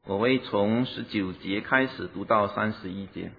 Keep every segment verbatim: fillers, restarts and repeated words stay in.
我会从十九节开始读到三十一节。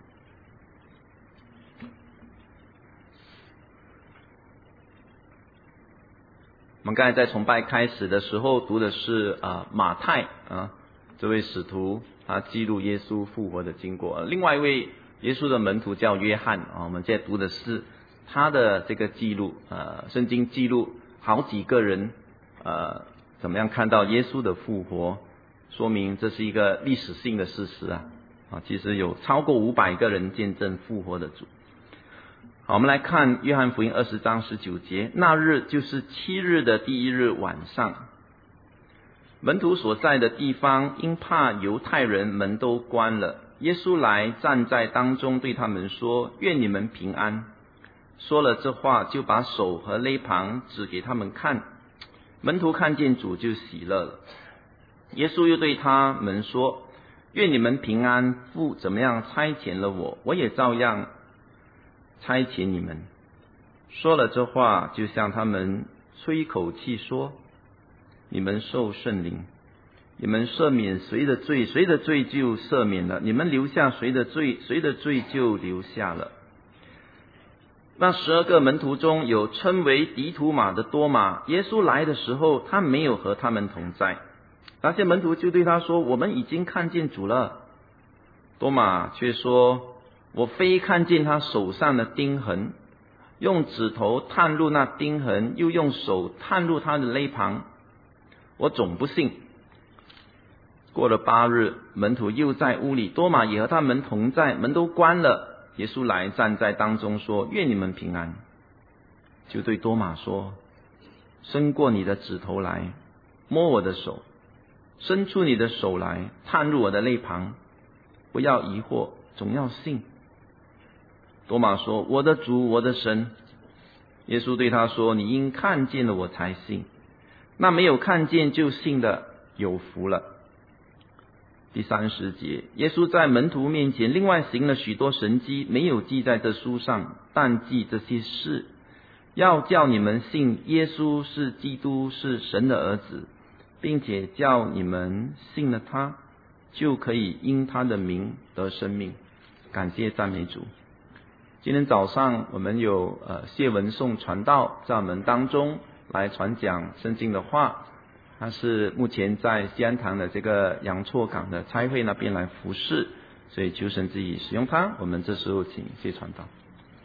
我们刚才在崇拜开始的时候读的是啊、呃、马太啊这位使徒，他记录耶稣复活的经过。另外一位耶稣的门徒叫约翰啊，我们现在读的是他的这个记录。呃，圣经记录好几个人呃怎么样看到耶稣的复活，说明这是一个历史性的事实啊啊，其实有超过五百个人见证复活的主。好，我们来看约翰福音二十章十九节。那日就是七日的第一日晚上，门徒所在的地方因怕犹太人门都关了，耶稣来站在当中，对他们说：愿你们平安。说了这话，就把手和肋旁指给他们看。门徒看见主就喜乐了。耶稣又对他们说：愿你们平安。父怎么样差遣了我，我也照样差遣你们。说了这话，就向他们吹一口气说：你们受圣灵，你们赦免谁的罪，谁的罪就赦免了；你们留下谁的罪，谁的罪就留下了。那十二个门徒中有称为迪图马的多马，耶稣来的时候，他没有和他们同在。那些门徒就对他说：我们已经看见主了。多马却说：我非看见他手上的钉痕，用指头探入那钉痕，又用手探入他的肋旁，我总不信。过了八日，门徒又在屋里，多马也和他们同在，门都关了。耶稣来站在当中说：愿你们平安。就对多马说：伸过你的指头来，摸我的手，伸出你的手来，探入我的肋旁，不要疑惑，总要信。多马说：我的主，我的神。耶稣对他说：你因看见了我才信，那没有看见就信的有福了。第三十节，耶稣在门徒面前另外行了许多神迹，没有记在这书上，但记这些事，要叫你们信耶稣是基督，是神的儿子，并且叫你们信了他，就可以因他的名得生命。感谢赞美主。今天早上我们有呃谢文颂传道在我们当中来传讲圣经的话，他是目前在西安堂的这个阳错港的差会那边来服侍，所以求神自己使用他。我们这时候请谢传道。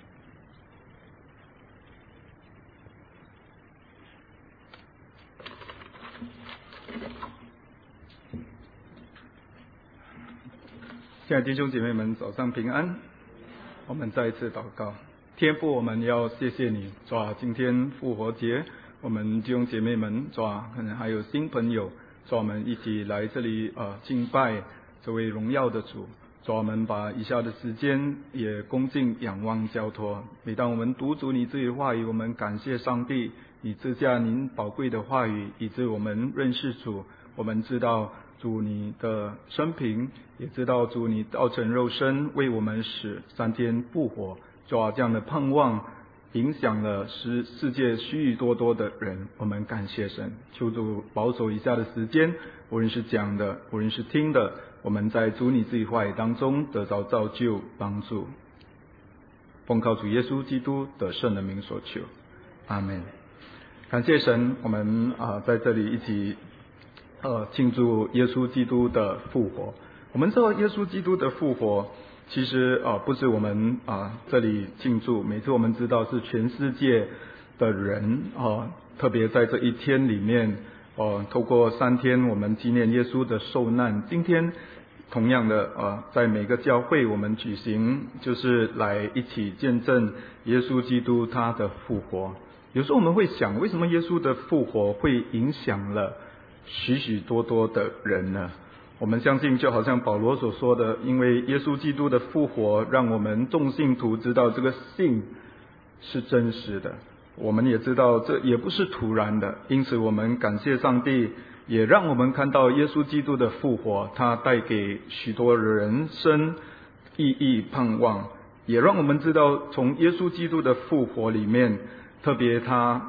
亲爱的弟兄姐妹们，早上平安。我们再一次祷告。天父，我们要谢谢你，主啊，今天复活节，我们弟兄姐妹们，主啊，可能还有新朋友，主啊，我们一起来这里呃敬拜这位荣耀的主。主啊，我们把以下的时间也恭敬仰望交托。每当我们读主你自己的话语，我们感谢上帝，你赐下您宝贵的话语，以致我们认识主，我们知道主你的生平，也知道主你道成肉身为我们使三天复活。主啊，这样的盼望影响了世世界许许多多的人，我们感谢神。求主保守以下的时间，无论是讲的，无论是听的，我们在主你自己话语当中得到造就帮助。奉靠主耶稣基督的圣的名所求，阿们。感谢神，我们啊、呃、在这里一起呃庆祝耶稣基督的复活。我们知道耶稣基督的复活，其实啊、呃、不是我们啊、呃、这里庆祝，每次我们知道是全世界的人啊、呃，特别在这一天里面，呃，透过三天我们纪念耶稣的受难。今天同样的呃，在每个教会我们举行，就是来一起见证耶稣基督他的复活。有时候我们会想，为什么耶稣的复活会影响了许许多多的人呢？我们相信，就好像保罗所说的，因为耶稣基督的复活，让我们众信徒知道这个信是真实的。我们也知道这也不是突然的，因此我们感谢上帝，也让我们看到耶稣基督的复活，他带给许多人生意义盼望，也让我们知道从耶稣基督的复活里面，特别他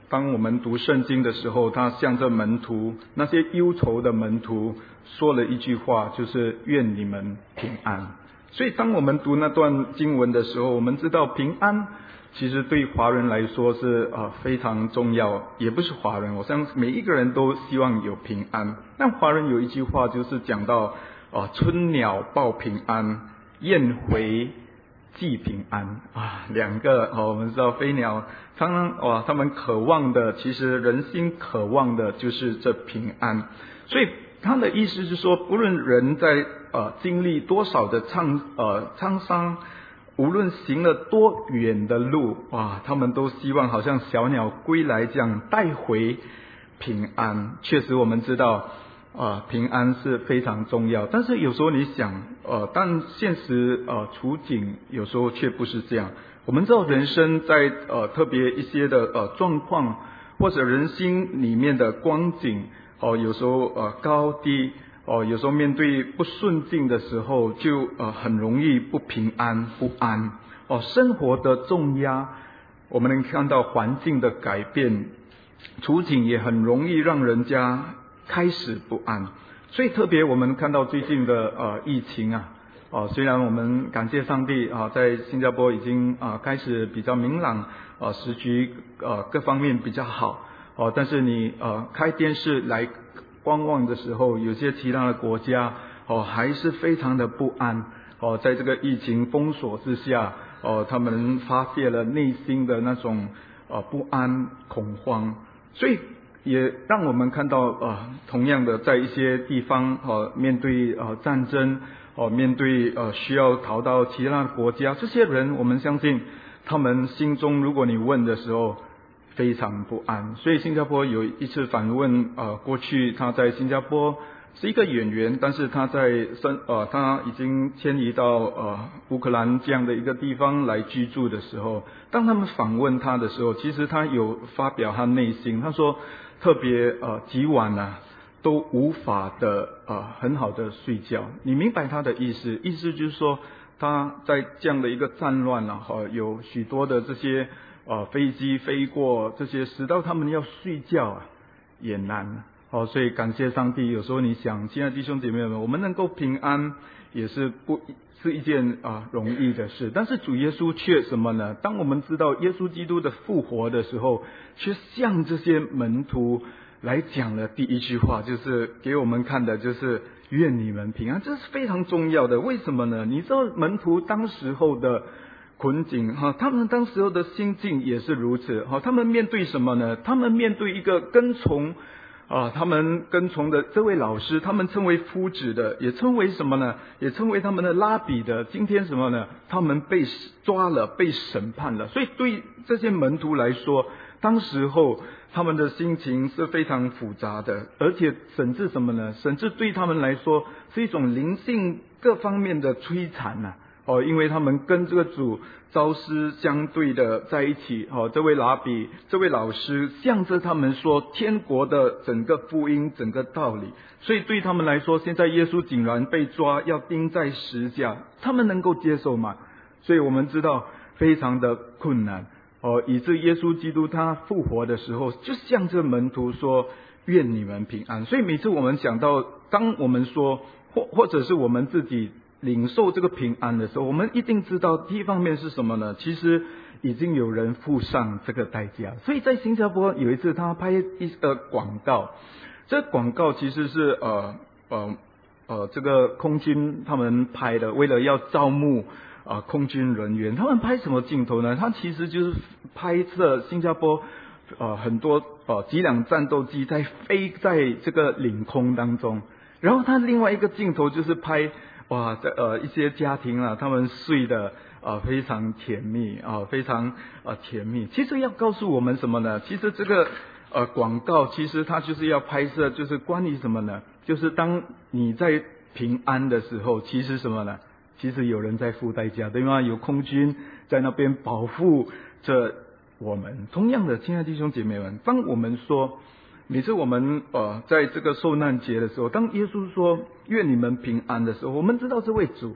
当我们读圣经的时候，他向着门徒，那些忧愁的门徒说了一句话，就是愿你们平安。所以当我们读那段经文的时候，我们知道平安其实对华人来说是呃非常重要，也不是华人，我相信每一个人都希望有平安。但华人有一句话就是讲到呃春鸟报平安，雁回寄平安啊，两个哦，我们知道飞鸟常常哇，他们渴望的，其实人心渴望的就是这平安。所以他的意思是说，不论人在呃经历多少的沧呃沧桑，无论行了多远的路，哇，他们都希望好像小鸟归来这样带回平安。确实我们知道啊，平安是非常重要，但是有时候你想，呃，但现实呃处境有时候却不是这样。我们知道人生在呃特别一些的呃状况，或者人心里面的光景，哦、呃，有时候呃高低，哦、呃，有时候面对不顺境的时候，就呃很容易不平安不安。哦、呃，生活的重压，我们能看到环境的改变，处境也很容易让人家开始不安。所以特别我们看到最近的呃疫情啊，哦、呃，虽然我们感谢上帝啊、呃，在新加坡已经啊、呃、开始比较明朗，呃时局呃各方面比较好哦、呃，但是你呃开电视来观望的时候，有些其他的国家哦、呃、还是非常的不安哦、呃，在这个疫情封锁之下哦、呃，他们发泄了内心的那种呃不安恐慌，所以也让我们看到呃，同样的在一些地方呃，面对呃战争哦、呃，面对呃需要逃到其他国家，这些人我们相信他们心中，如果你问的时候非常不安。所以新加坡有一次访问呃，过去他在新加坡是一个演员，但是他在生呃他已经迁移到呃乌克兰这样的一个地方来居住的时候，当他们访问他的时候，其实他有发表他内心，他说特别呃几晚啊都无法的呃很好的睡觉。你明白他的意思？意思就是说他在这样的一个战乱啊，哈、呃，有许多的这些呃飞机飞过，这些使到他们要睡觉啊也难。哦，所以感谢上帝。有时候你想，亲爱的弟兄姐妹们，我们能够平安也是不是一件啊、呃、容易的事。但是主耶稣却什么呢？当我们知道耶稣基督的复活的时候，却向这些门徒来讲了第一句话，就是给我们看的就是愿你们平安，这是非常重要的。为什么呢？你知道门徒当时候的困境哈，他们当时候的心境也是如此哈。他们面对什么呢？他们面对一个跟从。啊，他们跟从的这位老师，他们称为夫子的，也称为什么呢？也称为他们的拉比的。今天什么呢？他们被抓了，被审判了。所以对这些门徒来说，当时候他们的心情是非常复杂的，而且甚至什么呢？甚至对他们来说是一种灵性各方面的摧残呐、啊。哦，因为他们跟这个主朝夕相对的在一起，哦，这位拉比，这位老师，向着他们说天国的整个福音，整个道理。所以对他们来说，现在耶稣竟然被抓，要钉在十字架，他们能够接受吗？所以我们知道非常的困难，哦，以致耶稣基督他复活的时候，就向着门徒说：愿你们平安。所以每次我们想到，当我们说，或或者是我们自己领受这个平安的时候，我们一定知道第一方面是什么呢？其实已经有人付上这个代价。所以在新加坡有一次他拍一个广告，这个广告其实是呃呃呃这个空军他们拍的，为了要招募啊、呃、空军人员，他们拍什么镜头呢？他其实就是拍摄新加坡呃很多呃几辆战斗机在飞在这个领空当中，然后他另外一个镜头就是拍哇，这呃一些家庭啊，他们睡的啊、呃、非常甜蜜啊、呃，非常啊、呃、甜蜜。其实要告诉我们什么呢？其实这个呃广告，其实它就是要拍摄，就是关于什么呢？就是当你在平安的时候，其实什么呢？其实有人在付代价，对吗？有空军在那边保护着我们。同样的，亲爱的弟兄姐妹们，当我们说。每次我们呃在这个受难节的时候，当耶稣说愿你们平安的时候，我们知道这位主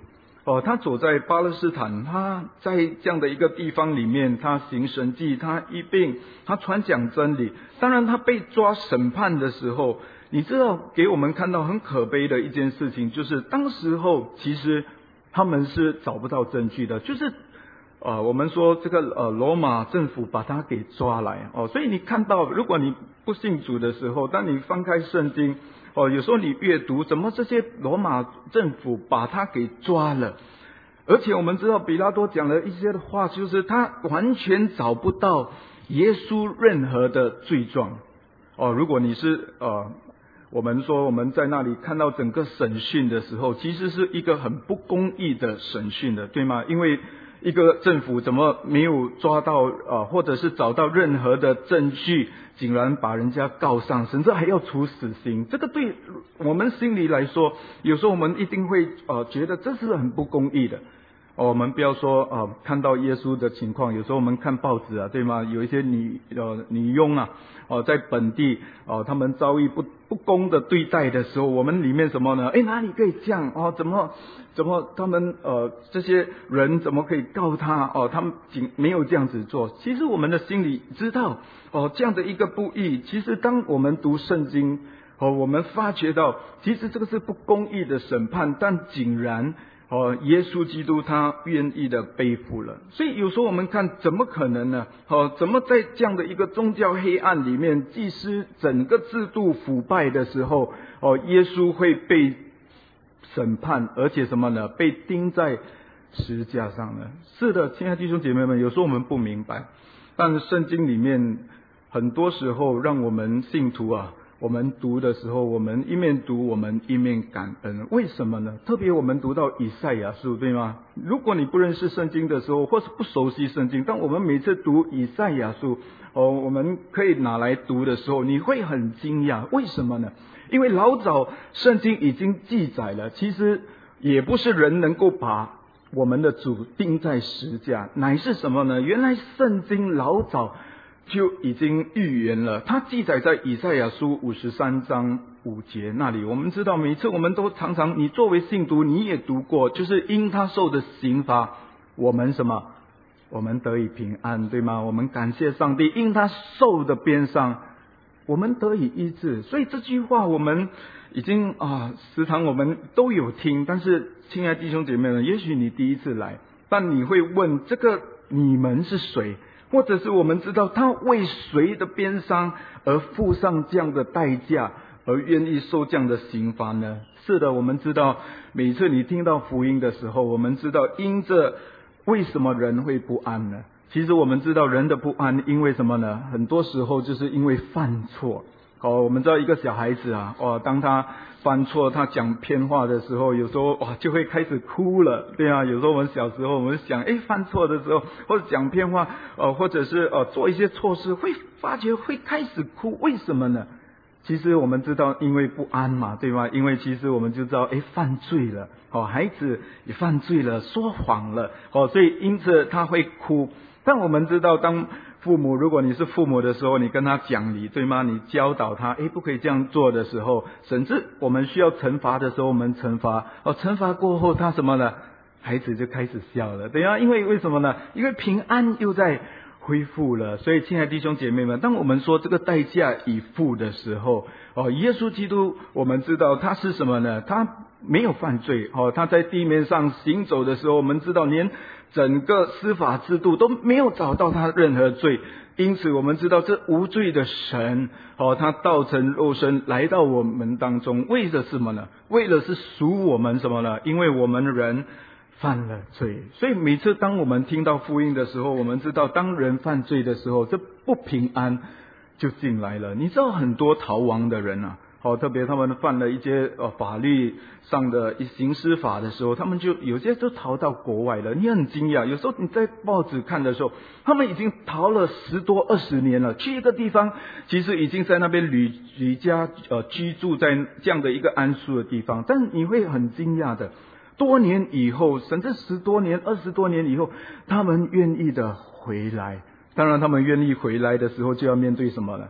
哦，他走在巴勒斯坦，他在这样的一个地方里面，他行神迹，他医病，他传讲真理。当然他被抓审判的时候，你知道给我们看到很可悲的一件事情，就是当时候其实他们是找不到证据的，就是呃我们说这个呃罗马政府把他给抓来哦，所以你看到如果你不信主的时候，当你翻开圣经哦，有时候你阅读怎么这些罗马政府把他给抓了，而且我们知道比拉多讲了一些的话，就是他完全找不到耶稣任何的罪状哦。如果你是呃我们说我们在那里看到整个审讯的时候，其实是一个很不公义的审讯的，对吗？因为一个政府怎么没有抓到呃，或者是找到任何的证据，竟然把人家告上，甚至还要处死刑，这个对我们心里来说，有时候我们一定会呃觉得这是很不公义的。哦，我们不要说呃看到耶稣的情况，有时候我们看报纸啊，对吗？有一些女呃女佣啊，哦、呃、在本地哦、呃、他们遭遇不不公的对待的时候，我们里面什么呢？诶，哪里可以这样哦？怎么怎么他们呃这些人怎么可以告他哦？他们仅没有这样子做。其实我们的心里知道哦，这样的一个不义。其实当我们读圣经哦，我们发觉到其实这个是不公义的审判，但竟然哦，耶稣基督他愿意的背负了。所以有时候我们看怎么可能呢？哦，怎么在这样的一个宗教黑暗里面，祭司整个制度腐败的时候，哦，耶稣会被审判，而且什么呢？被钉在十字架上呢？是的，亲爱的弟兄姐妹们，有时候我们不明白，但圣经里面很多时候让我们信徒啊，我们读的时候，我们一面读，我们一面感恩。为什么呢？特别我们读到以赛亚书，对吗？如果你不认识圣经的时候，或是不熟悉圣经，当我们每次读以赛亚书，哦，我们可以拿来读的时候，你会很惊讶。为什么呢？因为老早圣经已经记载了，其实也不是人能够把我们的主钉在十字架，乃是什么呢？原来圣经老早就已经预言了，它记载在以赛亚书五十三章五节那里。我们知道每次我们都常常，你作为信徒你也读过，就是因他受的刑罚，我们什么？我们得以平安，对吗？我们感谢上帝，因他受的鞭伤，我们得以医治。所以这句话我们已经啊，时常我们都有听。但是亲爱的弟兄姐妹们，也许你第一次来，但你会问，这个你们是谁？或者是我们知道他为谁的鞭伤而付上这样的代价，而愿意受这样的刑罚呢？是的，我们知道每次你听到福音的时候，我们知道因着为什么人会不安呢？其实我们知道人的不安因为什么呢？很多时候就是因为犯错。哦，我们知道一个小孩子啊，哦，当他犯错，他讲偏话的时候，有时候哇就会开始哭了，对啊。有时候我们小时候我们想，诶，犯错的时候或者讲偏话，呃，或者是呃做一些错事，会发觉会开始哭，为什么呢？其实我们知道，因为不安嘛，对吧？因为其实我们就知道，诶，犯罪了，哦，孩子也犯罪了，说谎了，哦，所以因此他会哭。但我们知道，当父母，如果你是父母的时候，你跟他讲理，对吗？你教导他，诶，不可以这样做的时候，甚至我们需要惩罚的时候，我们惩罚，哦，惩罚过后，他什么呢？孩子就开始笑了，对啊，因为为什么呢？因为平安又在恢复了。所以亲爱的弟兄姐妹们，当我们说这个代价已付的时候，哦，耶稣基督我们知道他是什么呢？他没有犯罪，哦，他在地面上行走的时候，我们知道连整个司法制度都没有找到他任何罪。因此我们知道这无罪的神，哦，他道成肉身来到我们当中，为了什么呢？为了是赎我们什么呢？因为我们人犯了罪。所以每次当我们听到福音的时候，我们知道当人犯罪的时候，这不平安就进来了。你知道很多逃亡的人啊，好、哦，特别他们犯了一些呃法律上的刑事法的时候，他们就有些就逃到国外了。你很惊讶，有时候你在报纸看的时候，他们已经逃了十多二十年了，去一个地方，其实已经在那边旅旅家呃居住在这样的一个安舒的地方，但你会很惊讶的。多年以后，甚至十多年、二十多年以后，他们愿意的回来。当然，他们愿意回来的时候，就要面对什么呢？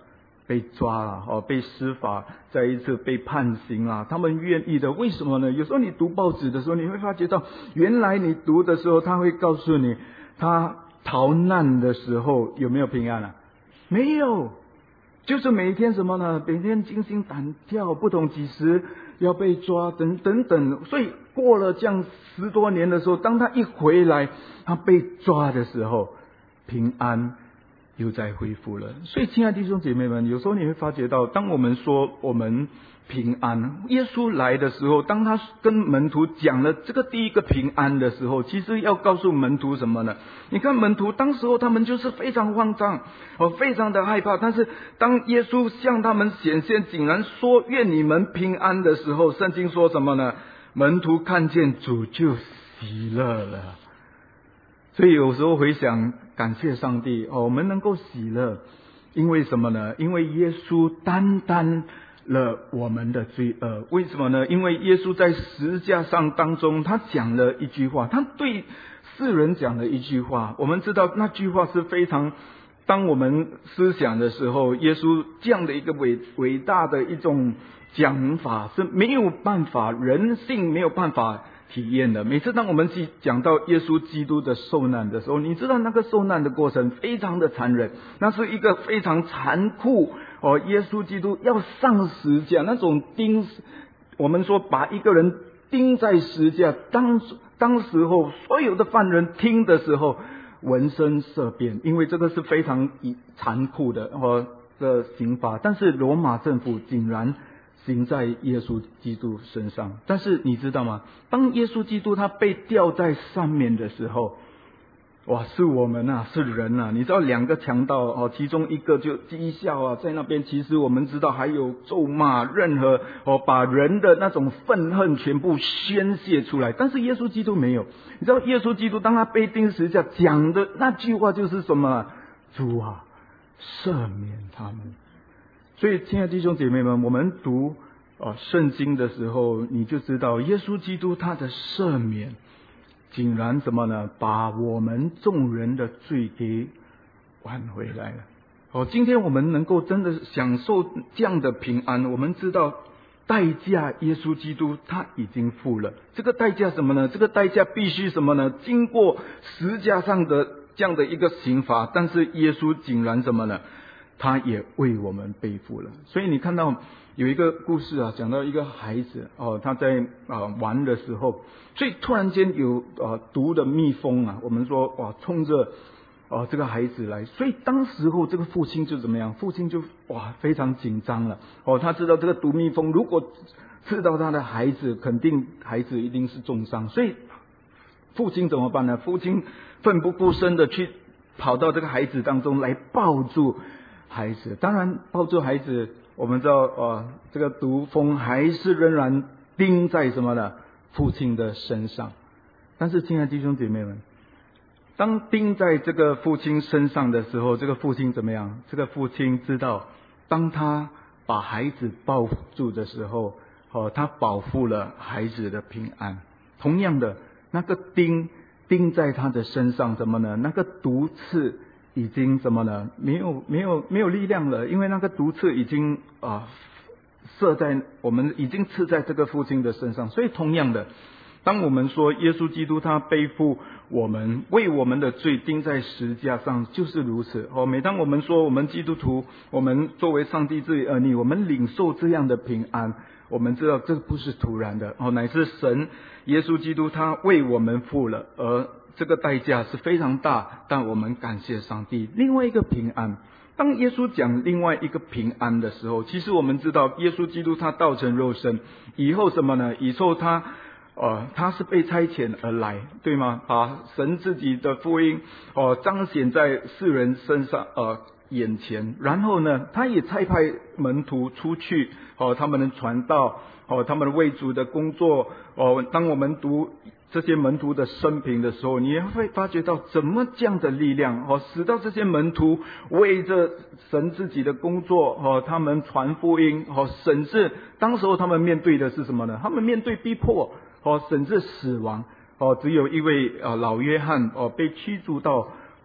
被抓了哦，被司法再一次被判刑了，他们愿意的。为什么呢？有时候你读报纸的时候，你会发觉到，原来你读的时候，他会告诉你，他逃难的时候有没有平安啊？没有，就是每一天什么呢？每天惊心胆跳，不懂几时要被抓，等等等。所以过了这样十多年的时候，当他一回来，他被抓的时候，平安又在恢复了。所以亲爱的弟兄姐妹们，有时候你会发觉到，当我们说我们平安，耶稣来的时候，当他跟门徒讲了这个第一个平安的时候，其实要告诉门徒什么呢？你看门徒当时候他们就是非常慌张，哦，非常的害怕。但是当耶稣向他们显现，竟然说愿你们平安的时候，圣经说什么呢？门徒看见主就喜乐了。所以有时候回想，感谢上帝哦，我们能够喜乐，因为什么呢？因为耶稣担当了我们的罪恶。为什么呢？因为耶稣在十字架上当中，他讲了一句话，他对世人讲了一句话。我们知道那句话是非常，当我们思想的时候，耶稣这样的一个伟伟大的一种讲法是没有办法，人性没有办法体验的。每次当我们去讲到耶稣基督的受难的时候，你知道那个受难的过程非常的残忍，那是一个非常残酷哦。耶稣基督要上十字架，那种钉，我们说把一个人钉在十字架，当当时候所有的犯人听的时候闻声色变，因为这个是非常残酷的哦的刑罚。但是罗马政府竟然行在耶稣基督身上。但是你知道吗？当耶稣基督他被吊在上面的时候，哇，是我们啊，是人啊。你知道两个强盗哦，其中一个就讥笑啊，在那边其实我们知道还有咒骂，任何哦把人的那种愤恨全部宣泄出来。但是耶稣基督没有。你知道耶稣基督当他被钉十字架讲的那句话就是什么？主啊，赦免他们。所以亲爱的弟兄姐妹们，我们读呃圣经的时候，你就知道耶稣基督他的赦免竟然什么呢？把我们众人的罪给挽回来了。哦，今天我们能够真的享受这样的平安，我们知道代价耶稣基督他已经付了。这个代价什么呢？这个代价必须什么呢？经过十字架上的这样的一个刑罚，但是耶稣竟然什么呢？他也为我们背负了。所以你看到有一个故事啊，讲到一个孩子哦，他在啊、呃、玩的时候，所以突然间有呃毒的蜜蜂啊，我们说哇冲着哦这个孩子来，所以当时候这个父亲就怎么样？父亲就哇非常紧张了哦，他知道这个毒蜜蜂如果刺到他的孩子，肯定孩子一定是重伤，所以父亲怎么办呢？父亲奋不顾身的去跑到这个孩子当中来抱住孩子。当然抱住孩子，我们知道呃这个毒蜂还是仍然钉在什么呢？父亲的身上。但是亲爱的弟兄姐妹们，当钉在这个父亲身上的时候，这个父亲怎么样？这个父亲知道，当他把孩子抱住的时候，哦，他保护了孩子的平安。同样的，那个钉钉在他的身上，怎么呢？那个毒刺已经怎么呢？没有没有没有力量了，因为那个毒刺已经啊、呃、射在我们，已经刺在这个父亲的身上。所以同样的，当我们说耶稣基督他背负我们，为我们的罪钉在十字架上，就是如此哦。每当我们说我们基督徒，我们作为上帝之儿女，我们领受这样的平安，我们知道这不是突然的哦，乃是神耶稣基督他为我们付了，而这个代价是非常大，但我们感谢上帝。另外一个平安，当耶稣讲另外一个平安的时候，其实我们知道耶稣基督他道成肉身以后什么呢？以后他呃他是被差遣而来，对吗？把神自己的福音哦、呃、彰显在世人身上呃眼前，然后呢他也差派门徒出去哦、呃、他们的传道哦、呃、他们为主的工作哦、呃、当我们读这些门徒的生平的时候，你也会发觉到怎么这样的力量哦，使到这些门徒为着神自己的工作哦，他们传福音哦，甚至当时候他们面对的是什么呢？他们面对逼迫哦，甚至死亡哦。只有一位呃老约翰哦被驱逐到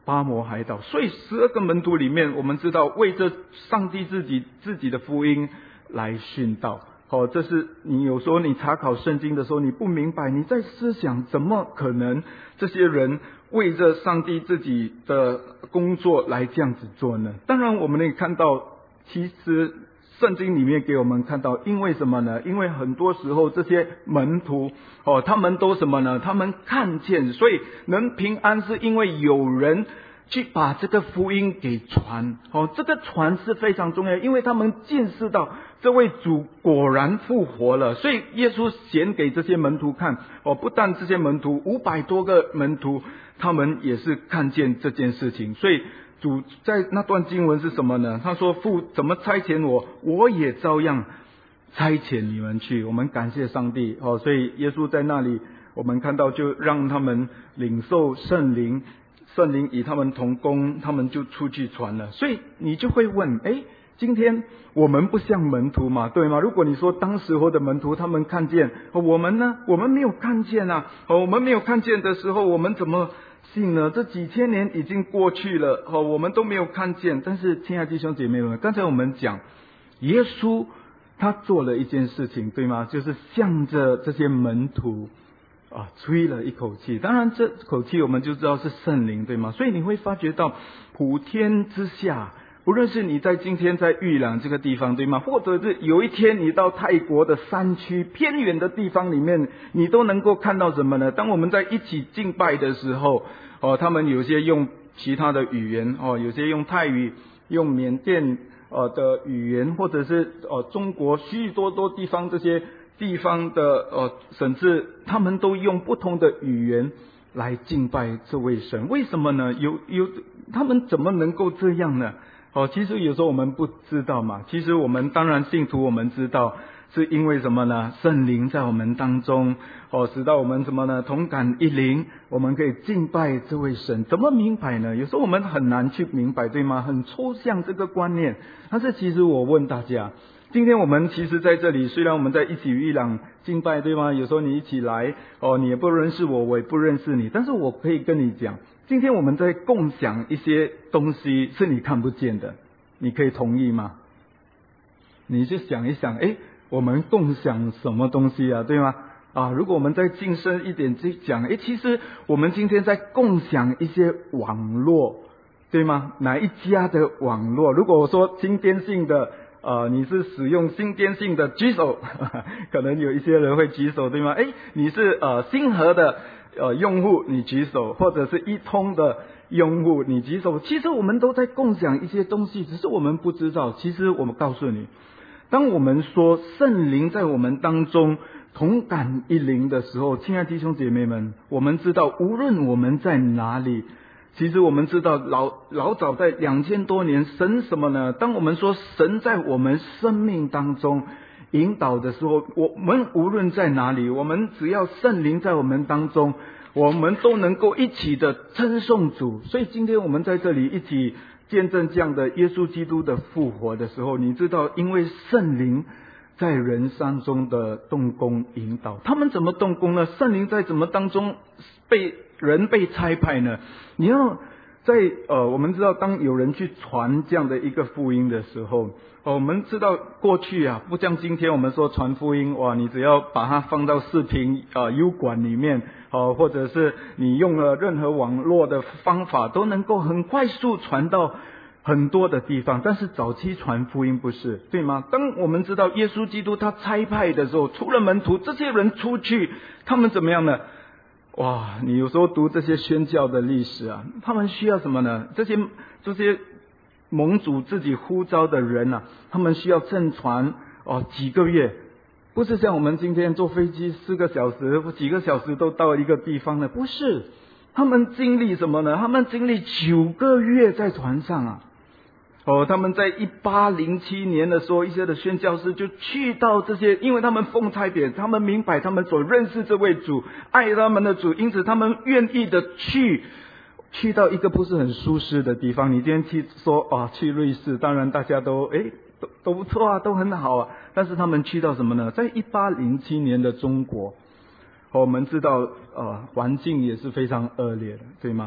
巴摩海岛。所以十二个门徒里面，我们知道为着上帝自己自己的福音来殉道。哦，这是你有时候你查考圣经的时候，你不明白，你在思想怎么可能这些人为着上帝自己的工作来这样子做呢？当然我们可以看到，其实圣经里面给我们看到，因为什么呢？因为很多时候这些门徒哦，他们都什么呢？他们看见，所以能平安是因为有人去把这个福音给传。哦，这个传是非常重要，因为他们见识到这位主果然复活了，所以耶稣显给这些门徒看。哦，不但这些门徒五百多个门徒，他们也是看见这件事情。所以主在那段经文是什么呢？他说：“父怎么差遣我，我也照样差遣你们去。”我们感谢上帝。哦，所以耶稣在那里，我们看到就让他们领受圣灵。圣灵与他们同工，他们就出去传了。所以你就会问，诶，今天我们不像门徒嘛，对吗？如果你说当时候的门徒他们看见，我们呢？我们没有看见啊。我们没有看见的时候，我们怎么信呢？这几千年已经过去了，我们都没有看见。但是亲爱的弟兄姐妹们，刚才我们讲耶稣他做了一件事情，对吗？就是向着这些门徒啊，吹了一口气。当然这口气我们就知道是圣灵，对吗？所以你会发觉到普天之下，不论是你在今天在玉朗这个地方，对吗？或者是有一天你到泰国的山区偏远的地方里面，你都能够看到什么呢？当我们在一起敬拜的时候，哦，他们有些用其他的语言，哦，有些用泰语，用缅甸呃的语言，或者是呃中国许许多多地方这些地方的呃，甚至他们都用不同的语言来敬拜这位神。为什么呢？有有他们怎么能够这样呢？哦，其实有时候我们不知道嘛。其实我们当然信徒我们知道，是因为什么呢？圣灵在我们当中，哦，使到我们什么呢？同感一灵，我们可以敬拜这位神。怎么明白呢？有时候我们很难去明白，对吗？很抽象这个观念。但是其实我问大家，今天我们其实在这里，虽然我们在一起与伊朗敬拜，对吗？有时候你一起来，哦，你也不认识我，我也不认识你，但是我可以跟你讲，今天我们在共享一些东西是你看不见的，你可以同意吗？你就想一想，诶，我们共享什么东西啊，对吗？啊，如果我们再晋升一点去讲，诶，其实我们今天在共享一些网络，对吗？哪一家的网络？如果我说新电信的，呃，你是使用新电信的举手，呵呵，可能有一些人会举手，对吗？诶，你是呃星河的呃用户，你举手，或者是一通的用户，你举手。其实我们都在共享一些东西，只是我们不知道。其实我们告诉你，当我们说圣灵在我们当中同感一灵的时候，亲爱的弟兄姐妹们，我们知道无论我们在哪里，其实我们知道老老早在两千多年，神什么呢？当我们说神在我们生命当中引导的时候，我们无论在哪里，我们只要圣灵在我们当中，我们都能够一起的称颂主。所以今天我们在这里一起见证这样的耶稣基督的复活的时候，你知道，因为圣灵在人当中的动工引导，他们怎么动工呢？圣灵在怎么当中被人被差派呢？你要在呃，我们知道，当有人去传这样的一个福音的时候，哦，我们知道过去啊，不像今天我们说传福音，哇，你只要把它放到视频啊、呃、U 管里面，哦，或者是你用了任何网络的方法，都能够很快速传到很多的地方。但是早期传福音不是，对吗？当我们知道耶稣基督他差派的时候，除了门徒，这些人出去，他们怎么样呢？哇，你有时候读这些宣教的历史啊，他们需要什么呢？这些这些蒙主自己呼召的人啊，他们需要乘船哦几个月，不是像我们今天坐飞机四个小时或几个小时都到一个地方的，不是。他们经历什么呢？他们经历九个月在船上啊。哦，他们在一八零七年的时候，一些的宣教士就去到这些，因为他们奉差遣，他们明白他们所认识这位主，爱他们的主，因此他们愿意的去，去到一个不是很舒适的地方。你今天去说啊，去瑞士，当然大家都诶都都不错啊，都很好啊。但是他们去到什么呢？在一八零七年的中国，哦，我们知道呃环境也是非常恶劣的，对吗？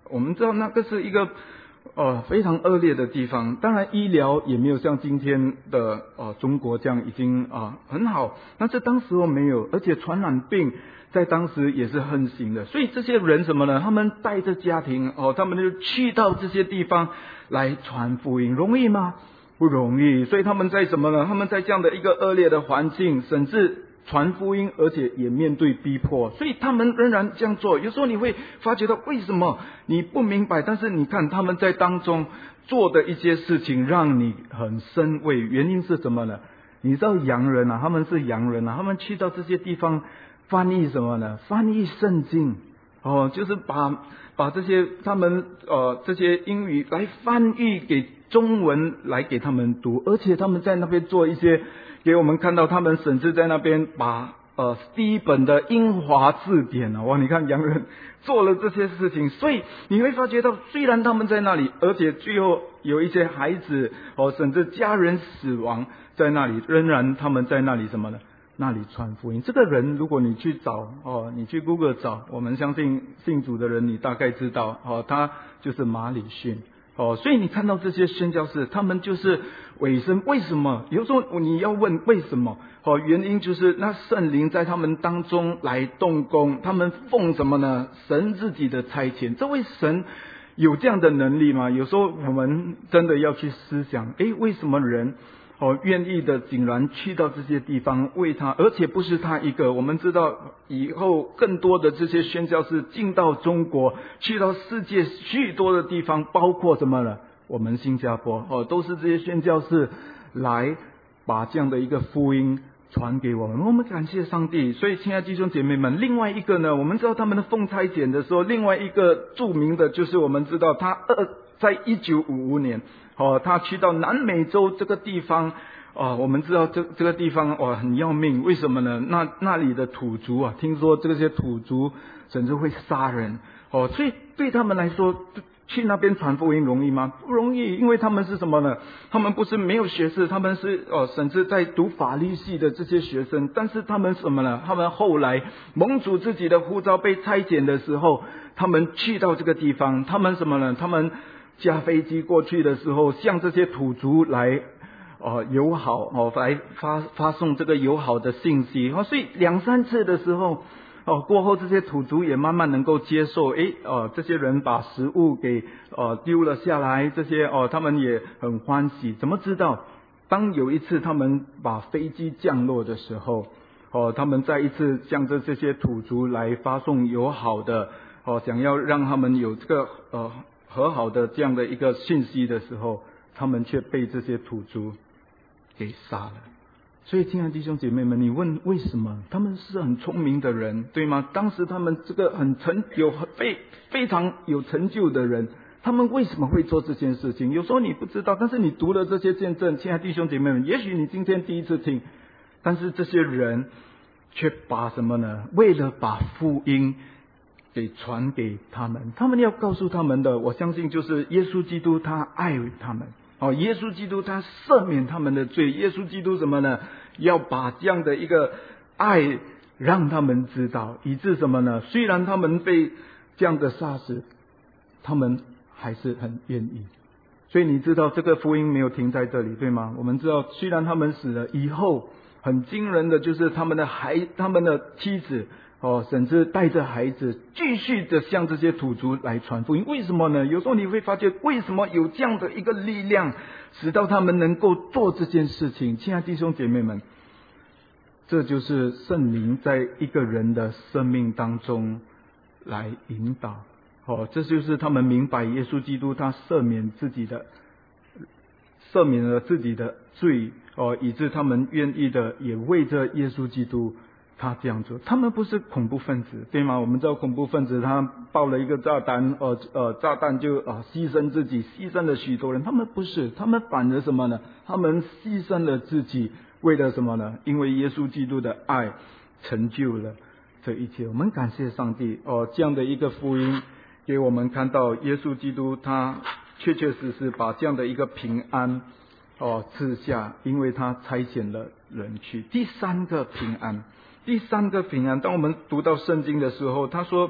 我们知道那个是一个呃非常恶劣的地方。当然医疗也没有像今天的呃中国这样已经啊、呃、很好，但是当时候没有，而且传染病在当时也是横行的。所以这些人什么呢？他们带着家庭哦，他们就去到这些地方来传福音，容易吗？不容易。所以他们在什么呢？他们在这样的一个恶劣的环境，甚至传福音，而且也面对逼迫，所以他们仍然这样做。有时候你会发觉到为什么你不明白，但是你看他们在当中做的一些事情让你很深畏。原因是什么呢？你知道洋人啊，他们是洋人啊，他们去到这些地方翻译什么呢？翻译圣经哦，就是把把这些他们呃这些英语来翻译给中文来给他们读，而且他们在那边做一些给我们看到，他们甚至在那边把呃第一本的英华字典啊，哇，你看洋人做了这些事情，所以你会发觉到，虽然他们在那里，而且最后有一些孩子哦，甚至家人死亡在那里，仍然他们在那里什么呢？那里传福音。这个人如果你去找哦，你去 Google 找，我们相信信主的人，你大概知道哦，他就是马礼逊。哦，所以你看到这些宣教士，他们就是委身。为什么？有时候你要问为什么？哦，原因就是那圣灵在他们当中来动工，他们奉什么呢？神自己的差遣。这位神有这样的能力吗？有时候我们真的要去思想，诶，为什么人哦，愿意的竟然去到这些地方为他，而且不是他一个。我们知道以后更多的这些宣教士进到中国，去到世界许多的地方，包括什么呢？我们新加坡哦，都是这些宣教士来把这样的一个福音传给我们。我们感谢上帝。所以亲爱的弟兄姐妹们，另外一个呢，我们知道他们的奉差遣的时候，另外一个著名的就是我们知道他二在一九五五年。哦，他去到南美洲这个地方，哦，我们知道这这个地方哦很要命，为什么呢？那那里的土族啊，听说这些土族甚至会杀人，哦，所以对他们来说，去那边传福音容易吗？不容易，因为他们是什么呢？他们不是没有学识，他们是哦，甚至在读法律系的这些学生，但是他们什么呢？他们后来蒙主自己的呼召被差遣的时候，他们去到这个地方，他们什么呢？他们驾飞机过去的时候，向这些土族来哦友好哦，来发发送这个友好的信息哦，所以两三次的时候哦过后，这些土族也慢慢能够接受，诶哦，这些人把食物给哦丢了下来，这些哦他们也很欢喜。怎么知道？当有一次他们把飞机降落的时候，哦，他们再一次向着这些土族来发送友好的哦，想要让他们有这个呃。和好的这样的一个信息的时候，他们却被这些土族给杀了。所以亲爱的弟兄姐妹们，你问为什么？他们是很聪明的人，对吗？当时他们这个很成有非非常有成就的人，他们为什么会做这件事情？有时候你不知道，但是你读了这些见证，亲爱的弟兄姐妹们，也许你今天第一次听，但是这些人却把什么呢？为了把福音给传给他们，他们要告诉他们的，我相信就是耶稣基督他爱他们哦，耶稣基督他赦免他们的罪，耶稣基督什么呢？要把这样的一个爱让他们知道，以致什么呢？虽然他们被这样的杀死，他们还是很愿意。所以你知道这个福音没有停在这里，对吗？我们知道虽然他们死了以后，很惊人的就是他们的孩他们的妻子哦，甚至带着孩子继续的向这些土族来传福音。为什么呢？有时候你会发觉，为什么有这样的一个力量，使到他们能够做这件事情？亲爱的弟兄姐妹们，这就是圣灵在一个人的生命当中来引导。哦，这就是他们明白耶稣基督他赦免自己的，赦免了自己的罪哦，以致他们愿意的也为着耶稣基督。他这样做，他们不是恐怖分子，对吗？我们知道恐怖分子他爆了一个炸弹，呃呃，炸弹就啊牺牲自己，牺牲了许多人。他们不是，他们反而什么呢？他们牺牲了自己，为了什么呢？因为耶稣基督的爱成就了这一切。我们感谢上帝哦，这样的一个福音给我们看到，耶稣基督他确确实实把这样的一个平安哦赐下，因为他差遣了人去。第三个平安。第三个平安，当我们读到圣经的时候，他说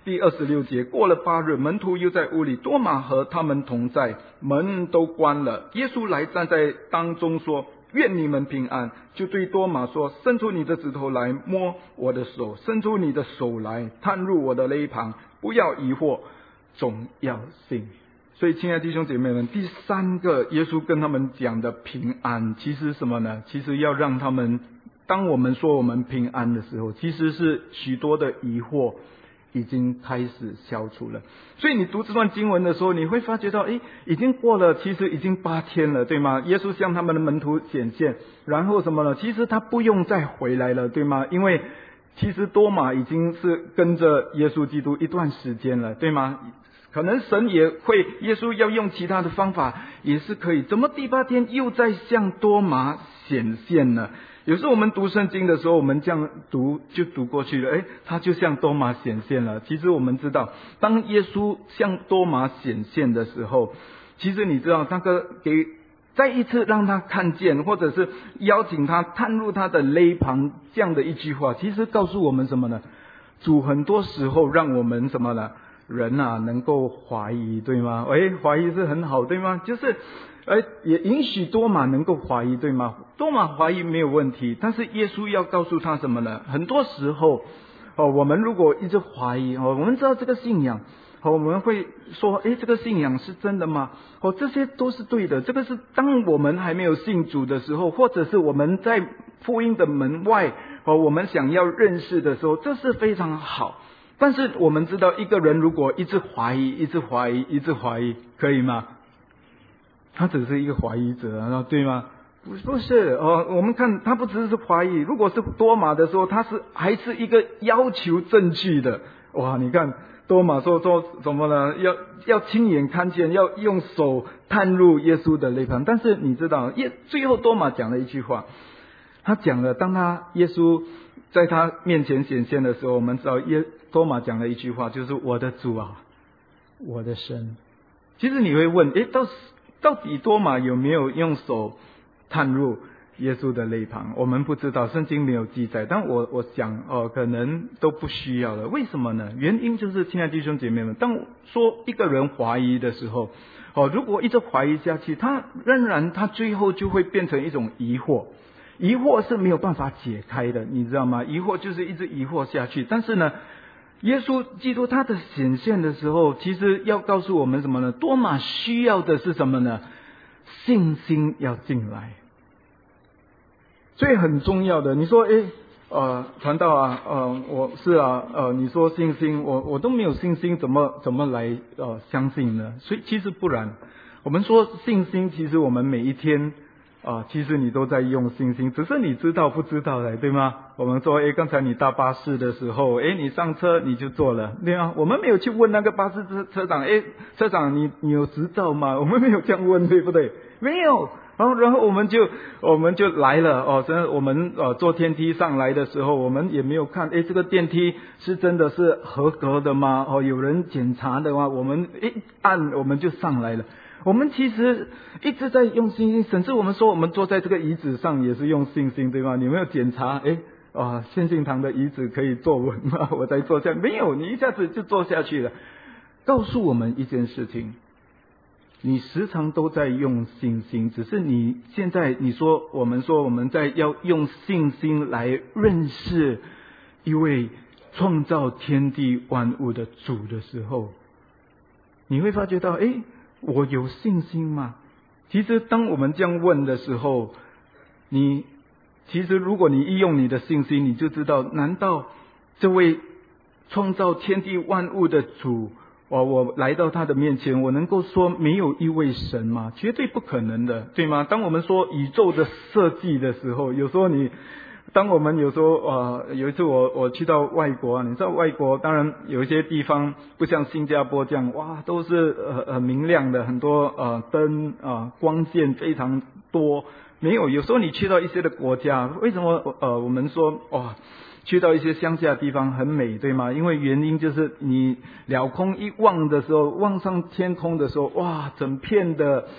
第二十六节，过了八日，门徒又在屋里，多马和他们同在，门都关了。耶稣来站在当中说：愿你们平安。就对多马说：伸出你的指头来摸我的手，伸出你的手来探入我的肋旁，不要疑惑，总要信。所以亲爱的弟兄姐妹们，第三个耶稣跟他们讲的平安，其实什么呢？其实要让他们，当我们说我们平安的时候，其实是许多的疑惑已经开始消除了。所以你读这段经文的时候，你会发觉到，诶，已经过了，其实已经八天了，对吗？耶稣向他们的门徒显现，然后什么呢？其实他不用再回来了，对吗？因为其实多马已经是跟着耶稣基督一段时间了，对吗？可能神也会，耶稣要用其他的方法也是可以。怎么第八天又在向多马显现呢？有时候我们读圣经的时候，我们这样读就读过去了，诶，他就向多马显现了。其实我们知道，当耶稣向多马显现的时候，其实你知道那个给再一次让他看见，或者是邀请他探入他的肋旁这样的一句话，其实告诉我们什么呢？主很多时候让我们什么呢？人啊能够怀疑，对吗？诶，怀疑是很好，对吗？就是而也允许多马能够怀疑，对吗？多马怀疑没有问题，但是耶稣要告诉他什么呢？很多时候哦，我们如果一直怀疑哦，我们知道这个信仰哦，我们会说，诶，这个信仰是真的吗？哦，这些都是对的。这个是当我们还没有信主的时候，或者是我们在福音的门外哦，我们想要认识的时候，这是非常好。但是我们知道，一个人如果一直怀疑，一直怀疑，一直怀疑，可以吗？他只是一个怀疑者，对吗？不不是哦，我们看他不只是怀疑，如果是多马的时候，他是还是一个要求证据的。哇，你看多马说说什么呢？要要亲眼看见，要用手探入耶稣的肋旁。但是你知道，耶最后多马讲了一句话，他讲了，当他耶稣在他面前显现的时候，我们知道耶多马讲了一句话，就是我的主啊，我的神。其实你会问，诶，到到底多马有没有用手探入耶稣的肋旁？我们不知道，圣经没有记载。但我我想哦，可能都不需要了。为什么呢？原因就是，亲爱的弟兄姐妹们，当说一个人怀疑的时候，哦，如果一直怀疑下去，他仍然他最后就会变成一种疑惑。疑惑是没有办法解开的，你知道吗？疑惑就是一直疑惑下去。但是呢，耶稣基督他的显现的时候，其实要告诉我们什么呢？多马需要的是什么呢？信心要进来。所以很重要的，你说诶呃传道啊呃我是啊呃你说信心，我我都没有信心，怎么怎么来呃相信呢？所以其实不然，我们说信心，其实我们每一天啊，其实你都在用信心，只是你知道不知道的，对吗？我们说，诶，刚才你搭巴士的时候，诶，你上车你就坐了，对吗？我们没有去问那个巴士车车长，诶，车长你你有执照吗？我们没有这样问，对不对？没有。然后然后我们就我们就来了哦，真的我们呃坐电梯上来的时候，我们也没有看，诶，这个电梯是真的是合格的吗？哦，有人检查的吗？我们一按我们就上来了。我们其实一直在用信心，甚至我们说我们坐在这个椅子上也是用信心，对吗？你没有检查，诶啊，献信堂的椅子可以坐稳吗？我再坐下，没有，你一下子就坐下去了。告诉我们一件事情，你时常都在用信心，只是你现在你说我们说我们在要用信心来认识一位创造天地万物的主的时候，你会发觉到，诶，我有信心吗？其实当我们这样问的时候，你其实如果你一用你的信心，你就知道，难道这位创造天地万物的主，我我来到他的面前，我能够说没有一位神吗？绝对不可能的，对吗？当我们说宇宙的设计的时候，有时候你当我们有时候呃有一次我我去到外国，你知道外国当然有一些地方不像新加坡这样，哇，都是呃很明亮的，很多呃灯啊、呃、光线非常多。没有，有时候你去到一些的国家，为什么呃我们说哇去到一些乡下的地方很美，对吗？因为原因就是你了空一望的时候，望上天空的时候，哇，整片的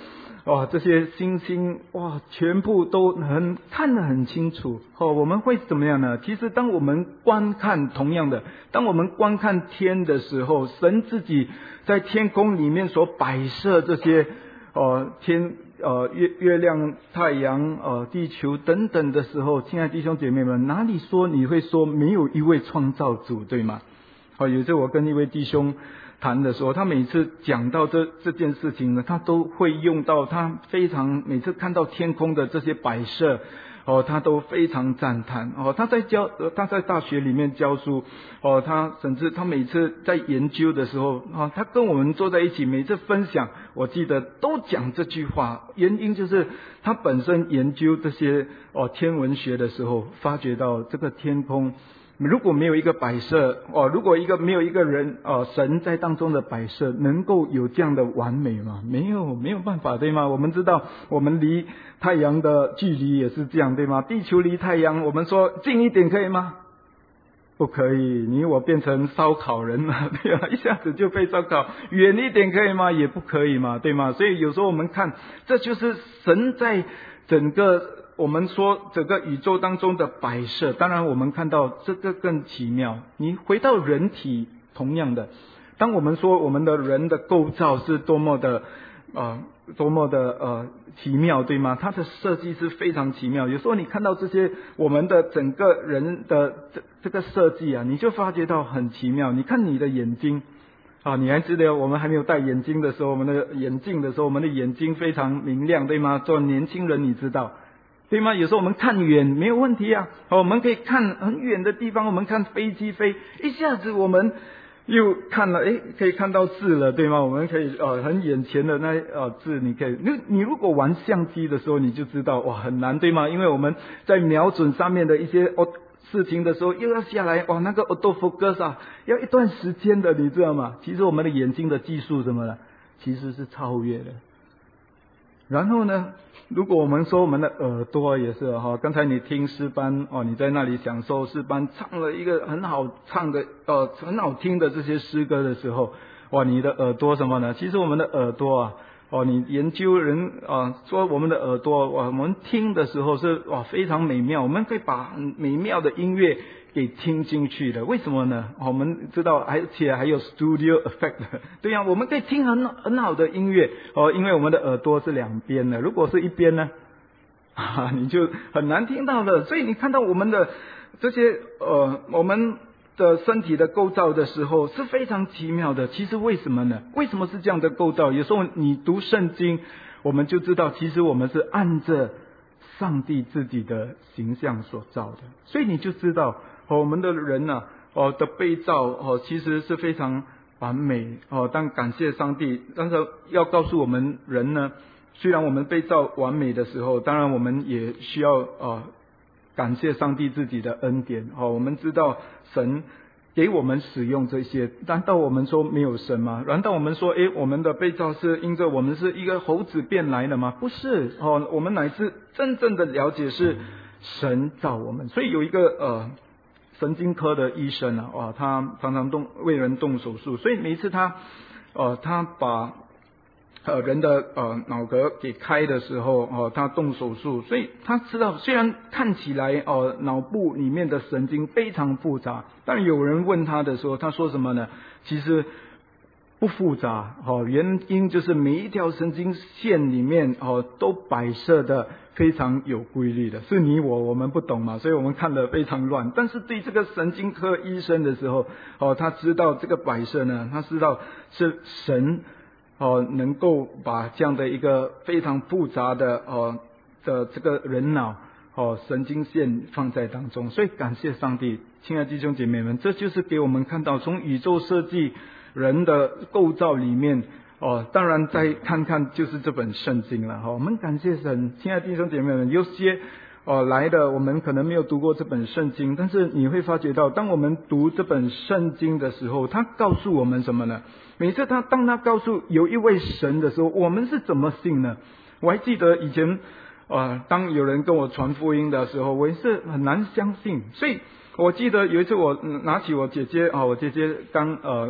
哇，这些星星哇，全部都很看得很清楚哦。我们会怎么样呢？其实当我们观看同样的，当我们观看天的时候，神自己在天空里面所摆设这些呃天呃月月亮、太阳、呃地球等等的时候，亲爱的弟兄姐妹们，哪里说你会说没有一位创造主，对吗？哦，有一次我跟一位弟兄谈的时候，他每次讲到这这件事情呢，他都会用到他非常每次看到天空的这些摆设，哦，他都非常赞叹。哦，他在教呃他在大学里面教书，哦，他甚至他每次在研究的时候，啊，他跟我们坐在一起，每次分享，我记得都讲这句话。原因就是他本身研究这些哦天文学的时候，发觉到这个天空。如果没有一个摆设哦，如果一个没有一个人哦，神在当中的摆设，能够有这样的完美吗？没有，没有办法，对吗？我们知道，我们离太阳的距离也是这样，对吗？地球离太阳，我们说近一点可以吗？不可以，你我变成烧烤人了，对吧？一下子就被烧烤。远一点可以吗？也不可以嘛，对吗？所以有时候我们看，这就是神在整个。我们说整个宇宙当中的摆设，当然我们看到这个更奇妙。你回到人体，同样的，当我们说我们的人的构造是多么的呃多么的呃奇妙，对吗？它的设计是非常奇妙。有时候你看到这些我们的整个人的这这个设计啊，你就发觉到很奇妙。你看你的眼睛啊，你还记得我们还没有戴眼镜的时候，我们的眼镜的时候，我们的眼睛非常明亮，对吗？做年轻人你知道。对吗？有时候我们看远没有问题啊，我们可以看很远的地方，我们看飞机飞，一下子我们又看了，诶，可以看到字了，对吗？我们可以呃很眼前的那呃字，你可以，你你如果玩相机的时候，你就知道哇很难，对吗？因为我们在瞄准上面的一些哦事情的时候，又要下来哇那个 autofocus 啊，要一段时间的，你知道吗？其实我们的眼睛的技术怎么了？其实是超越的。然后呢，如果我们说我们的耳朵也是哈，刚才你听诗班哦，你在那里享受诗班唱了一个很好唱的呃很好听的这些诗歌的时候，哇，你的耳朵什么呢？其实我们的耳朵啊，哦，你研究人啊说我们的耳朵，哇，我们听的时候是哇非常美妙，我们可以把很美妙的音乐给听进去的。为什么呢？我们知道，而且还有 studio effect， 对呀、啊，我们可以听很很好的音乐哦，因为我们的耳朵是两边的。如果是一边呢，啊，你就很难听到了。所以你看到我们的这些呃，我们的身体的构造的时候是非常奇妙的。其实为什么呢？为什么是这样的构造？有时候你读圣经，我们就知道，其实我们是按着上帝自己的形象所造的。所以你就知道。哦，我们的人呢、啊，哦的被造哦，其实是非常完美哦。但感谢上帝，但是要告诉我们人呢，虽然我们被造完美的时候，当然我们也需要呃感谢上帝自己的恩典哦。我们知道神给我们使用这些，难道我们说没有神吗？难道我们说，诶，我们的被造是因着我们是一个猴子变来的吗？不是哦，我们乃是真正的了解是神造我们，所以有一个呃。神经科的医生啊，哇，他常常动为人动手术，所以每一次他，呃，他把呃人的呃脑壳给开的时候，哦、呃，他动手术，所以他知道，虽然看起来哦、呃、脑部里面的神经非常复杂，但有人问他的时候，他说什么呢？其实不复杂，哦，原因就是每一条神经线里面哦都摆设的非常有规律的，是你我我们不懂嘛，所以我们看得非常乱。但是对这个神经科医生的时候，哦，他知道这个摆设呢，他知道是神哦能够把这样的一个非常复杂的哦的这个人脑哦神经线放在当中，所以感谢上帝，亲爱的弟兄姐妹们，这就是给我们看到从宇宙设计人的构造里面哦，当然再看看就是这本圣经了哈、哦。我们感谢神，亲爱的弟兄姐妹们，有些哦来的我们可能没有读过这本圣经，但是你会发觉到，当我们读这本圣经的时候，他告诉我们什么呢？每次他当他告诉有一位神的时候，我们是怎么信呢？我还记得以前呃，当有人跟我传福音的时候，我也是很难相信，所以我记得有一次我拿起我姐姐啊，我姐姐刚呃。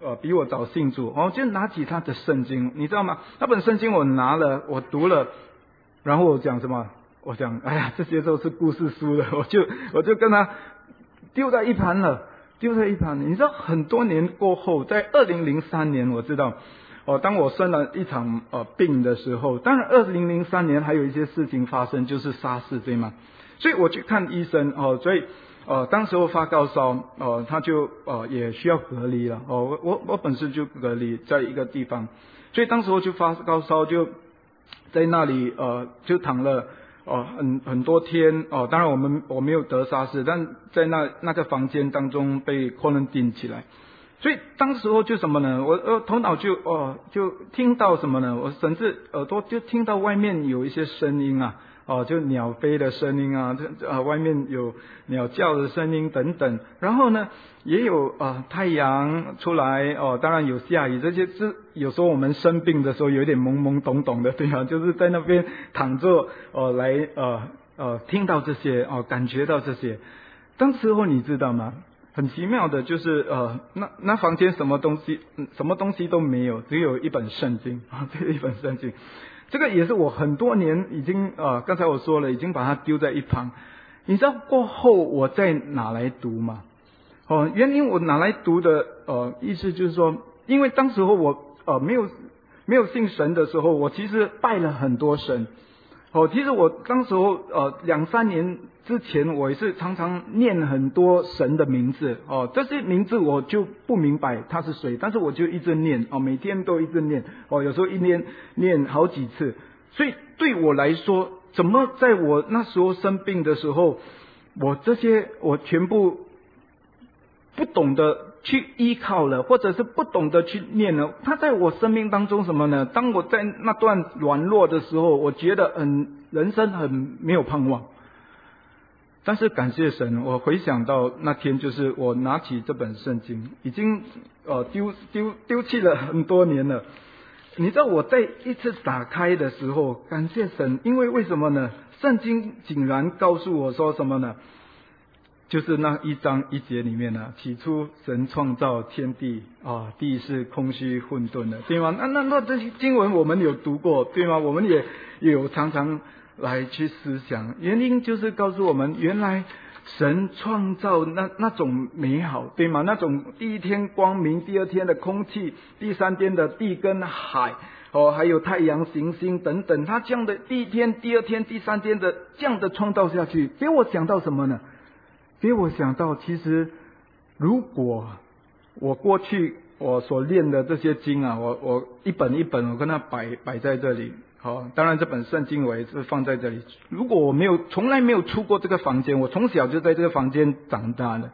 呃比我早信主，哦，就拿起他的圣经，你知道吗？那本圣经我拿了，我读了，然后我讲什么？我讲，哎呀，这些都是故事书了，我就我就跟他丢在一旁了，丢在一旁。你知道，很多年过后，在二零零三年，我知道。哦，当我生了一场呃病的时候，当然二零零三年还有一些事情发生，就是沙士，对吗？所以我去看医生哦，所以呃当时候发高烧，呃他就呃也需要隔离了哦，我我我本身就隔离在一个地方，所以当时候就发高烧，就在那里呃就躺了哦很很多天哦，当然我们我没有得沙士，但在那那个房间当中被 quarantine 起来。所以当时候就什么呢？我呃头脑就哦就听到什么呢？我甚至耳朵就听到外面有一些声音啊，哦就鸟飞的声音啊，这呃外面有鸟叫的声音等等。然后呢，也有呃太阳出来哦，当然有下雨，这些是有时候我们生病的时候有点懵懵懂懂的，对吧？就是在那边躺着哦来呃呃听到这些哦，感觉到这些。当时候你知道吗？很奇妙的，就是呃，那那房间什么东西，什么东西都没有，只有一本圣经啊，只有一本圣经。这个也是我很多年已经呃，刚才我说了，已经把它丢在一旁。你知道过后我再拿来读吗？哦，原因我拿来读的呃意思就是说，因为当时候我呃没有没有信神的时候，我其实拜了很多神。哦，其实我当时候呃两三年之前，我也是常常念很多神的名字哦，这些名字我就不明白他是谁，但是我就一直念哦，每天都一直念哦，有时候一念念好几次，所以对我来说，怎么在我那时候生病的时候，我这些我全部不懂得去依靠了，或者是不懂得去念了，他在我生命当中什么呢？当我在那段软弱的时候，我觉得很人生很没有盼望。但是感谢神，我回想到那天，就是我拿起这本圣经，已经呃丢丢丢弃了很多年了。你知道我在一次打开的时候，感谢神，因为为什么呢？圣经竟然告诉我说什么呢？就是那一章一节里面呢，起初神创造天地啊，地是空虚混沌的，对吗？那那那这些经文我们有读过，对吗？我们也有常常来去思想，原因就是告诉我们，原来神创造那那种美好，对吗？那种第一天光明，第二天的空气，第三天的地跟海，哦，还有太阳、行星等等，他这样的第一天、第二天、第三天的这样的创造下去，给我想到什么呢？给我想到，其实如果我过去我所练的这些经啊，我我一本一本我跟它摆摆在这里，好，当然这本圣经我也是放在这里。如果我没有从来没有出过这个房间，我从小就在这个房间长大的，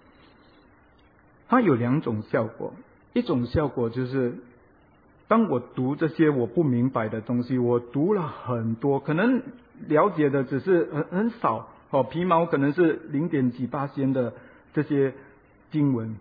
它有两种效果。一种效果就是，当我读这些我不明白的东西，我读了很多，可能了解的只是很很少。哦，皮毛可能是零点几八仙的这些经文，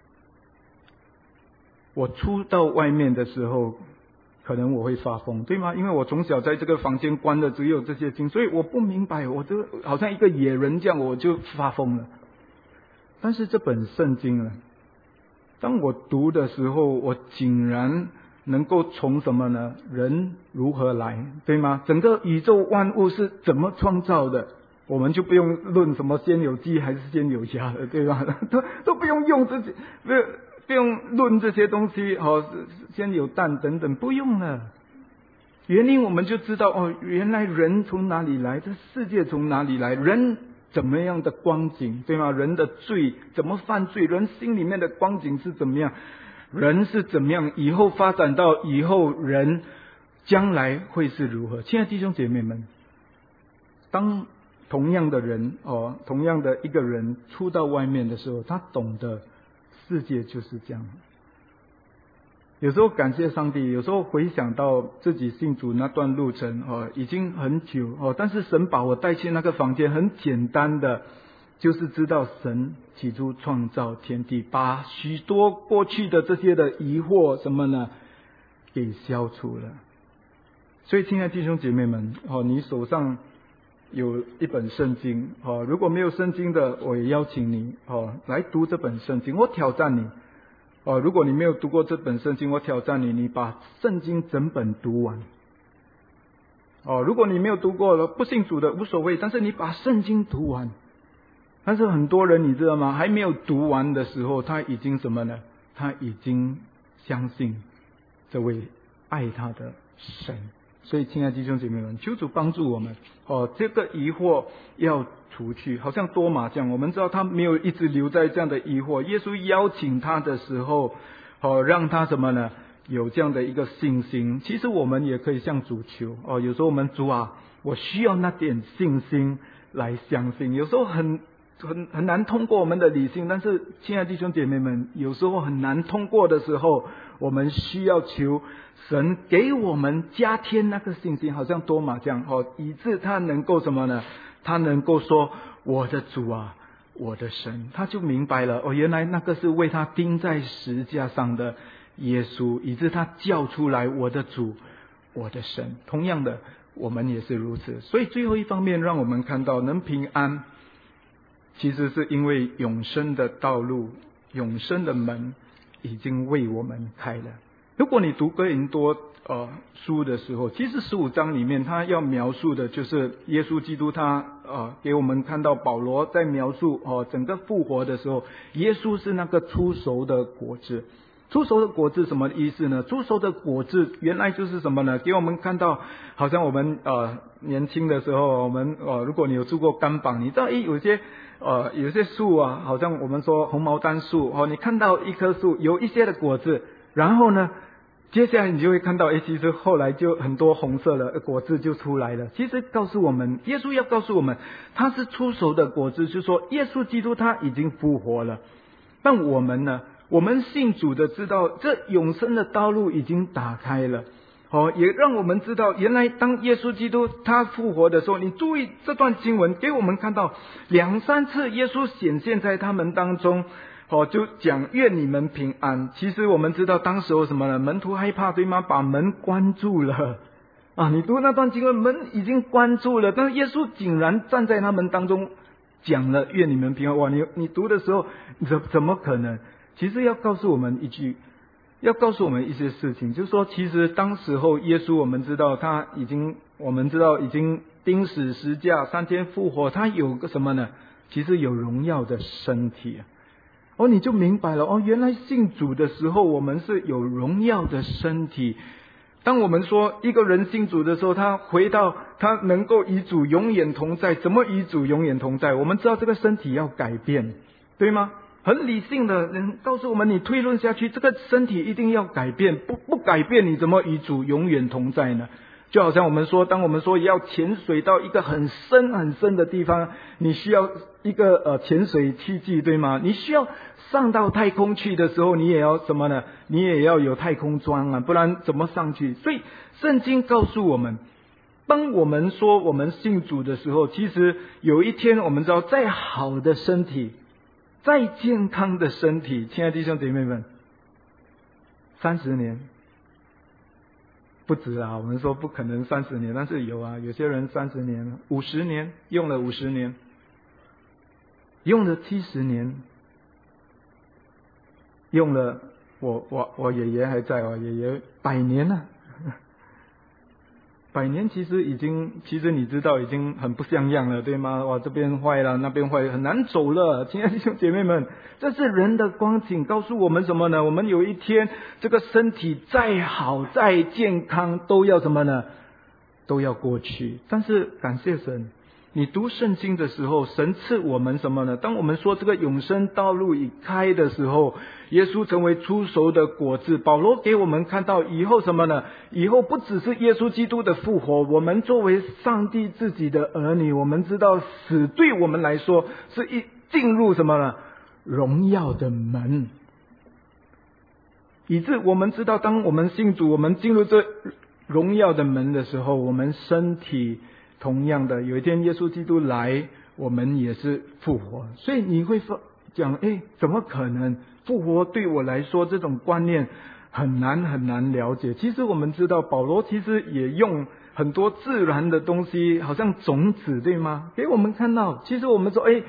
我出到外面的时候，可能我会发疯，对吗？因为我从小在这个房间关的只有这些经，所以我不明白，我就好像一个野人这样，我就发疯了。但是这本圣经呢，当我读的时候，我竟然能够从什么呢？人如何来，对吗？整个宇宙万物是怎么创造的？我们就不用论什么先有鸡还是先有鸭了，对吧？都都不用用这些，不不用论这些东西，哦，先有蛋等等，不用了。原因我们就知道，哦，原来人从哪里来，这世界从哪里来，人怎么样的光景，对吗？人的罪怎么犯罪，人心里面的光景是怎么样，人是怎么样，以后发展到以后人将来会是如何？亲爱的弟兄姐妹们，当同样的人哦，同样的一个人出到外面的时候，他懂得世界就是这样。有时候感谢上帝，有时候回想到自己信主那段路程哦，已经很久哦，但是神把我带去那个房间，很简单的，就是知道神起初创造天地，把许多过去的这些的疑惑什么呢，给消除了。所以，亲爱的弟兄姐妹们哦，你手上有一本圣经哦，如果没有圣经的，我也邀请你哦来读这本圣经。我挑战你哦，如果你没有读过这本圣经，我挑战你，你把圣经整本读完。哦，如果你没有读过了，不信主的无所谓，但是你把圣经读完。但是很多人你知道吗？还没有读完的时候，他已经什么呢？他已经相信这位爱他的神。所以亲爱的弟兄姐妹们，求主帮助我们哦，这个疑惑要除去。好像多马这样，我们知道他没有一直留在这样的疑惑。耶稣邀请他的时候，哦，让他什么呢？有这样的一个信心。其实我们也可以向主求哦。有时候我们主啊，我需要那点信心来相信。有时候很很很难通过我们的理性，但是亲爱的弟兄姐妹们，有时候很难通过的时候，我们需要求神给我们加添那个信心，好像多马这样哦，以致他能够什么呢？他能够说我的主啊，我的神，他就明白了哦，原来那个是为他钉在十字架上的耶稣，以致他叫出来我的主，我的神。同样的，我们也是如此。所以最后一方面，让我们看到能平安，其实是因为永生的道路，永生的门已经为我们开了。如果你读哥林多呃书的时候，其实十五章里面他要描述的就是耶稣基督他呃给我们看到保罗在描述哦、呃、整个复活的时候，耶稣是那个初熟的果子。初熟的果子什么意思呢？初熟的果子原来就是什么呢？给我们看到，好像我们呃年轻的时候，我们呃如果你有住过甘榜，你知道诶有些呃有些树啊，好像我们说红毛丹树哦，你看到一棵树有一些的果子，然后呢，接下来你就会看到，诶，其实后来就很多红色的果子就出来了。其实告诉我们，耶稣要告诉我们，他是初熟的果子，就是说耶稣基督他已经复活了。但我们呢？我们信主的知道，这永生的道路已经打开了。哦，也让我们知道，原来当耶稣基督他复活的时候，你注意这段经文给我们看到两三次耶稣显现在他们当中。哦，就讲愿你们平安。其实我们知道当时有什么呢？门徒害怕对吗？把门关住了啊！你读那段经文，门已经关住了，但是耶稣竟然站在他们当中讲了愿你们平安。哇，你你读的时候怎怎么可能？其实要告诉我们一句，要告诉我们一些事情，就是说，其实当时候耶稣，我们知道他已经，我们知道已经钉死十字架，三天复活，他有个什么呢？其实有荣耀的身体。哦，你就明白了哦，原来信主的时候，我们是有荣耀的身体。当我们说一个人信主的时候，他回到他能够与主永远同在，怎么与主永远同在？我们知道这个身体要改变，对吗？很理性的人告诉我们，你推论下去，这个身体一定要改变，不不改变，你怎么与主永远同在呢？就好像我们说，当我们说要潜水到一个很深很深的地方，你需要一个呃潜水器具，对吗？你需要上到太空去的时候，你也要什么呢？你也要有太空装啊，不然怎么上去？所以圣经告诉我们，当我们说我们信主的时候，其实有一天我们知道，再好的身体，再健康的身体，亲爱的弟兄姐妹们，三十年不止啊！我们说不可能三十年，但是有啊，有些人三十年、五十年用了五十年，用了七十年，用了我我我爷爷还在，我爷爷百年了。百年其实已经，其实你知道已经很不像样了，对吗？哇，这边坏了，那边坏了，很难走了。亲爱的弟兄姐妹们，这是人的光景，告诉我们什么呢？我们有一天这个身体再好再健康，都要什么呢？都要过去。但是感谢神，你读圣经的时候，神赐我们什么呢？当我们说这个永生道路已开的时候，耶稣成为初熟的果子。保罗给我们看到以后什么呢？以后不只是耶稣基督的复活，我们作为上帝自己的儿女，我们知道死对我们来说是一进入什么呢？荣耀的门。以致我们知道，当我们信主，我们进入这荣耀的门的时候，我们身体同样的，有一天耶稣基督来，我们也是复活。所以你会讲，诶，怎么可能？复活对我来说，这种观念很难很难了解。其实我们知道，保罗其实也用很多自然的东西，好像种子，对吗？给我们看到，其实我们说，诶，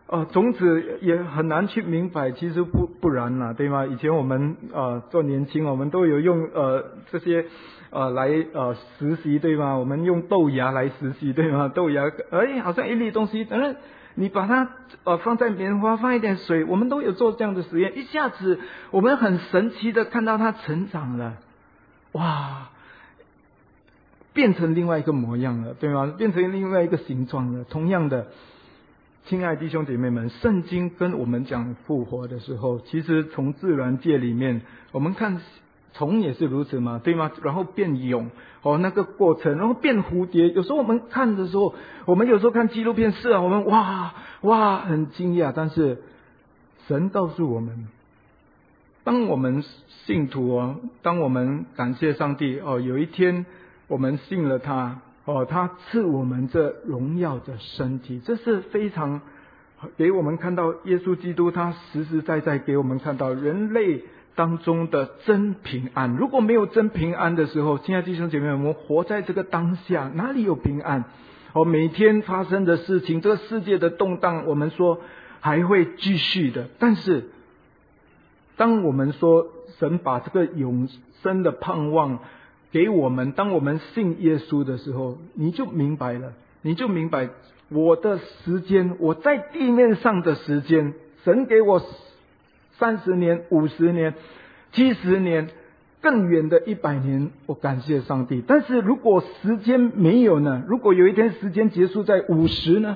呃，种子也很难去明白，其实不不然啦，对吗？以前我们呃做年轻，我们都有用呃这些呃来呃实习，对吗？我们用豆芽来实习，对吗？豆芽，哎，好像一粒东西，嗯，你把它呃放在棉花，放一点水，我们都有做这样的实验，一下子我们很神奇的看到它成长了，哇！变成另外一个模样了，对吗？变成另外一个形状了。同样的，亲爱弟兄姐妹们，圣经跟我们讲复活的时候，其实从自然界里面，我们看虫也是如此嘛，对吗？然后变蛹，哦，那个过程，然后变蝴蝶。有时候我们看的时候，我们有时候看纪录片是啊，我们哇哇很惊讶，但是神告诉我们，当我们信徒哦，当我们感谢上帝哦，有一天我们信了他哦，他赐我们这荣耀的身体，这是非常给我们看到耶稣基督他实实在在给我们看到人类当中的真平安。如果没有真平安的时候，亲爱的弟兄姐妹们，我们活在这个当下，哪里有平安？哦，每天发生的事情，这个世界的动荡，我们说还会继续的。但是，当我们说神把这个永生的盼望给我们，当我们信耶稣的时候，你就明白了，你就明白我的时间，我在地面上的时间，神给我三十年、五十年、七十年，更远的一百年，我感谢上帝。但是如果时间没有呢？如果有一天时间结束在五十呢？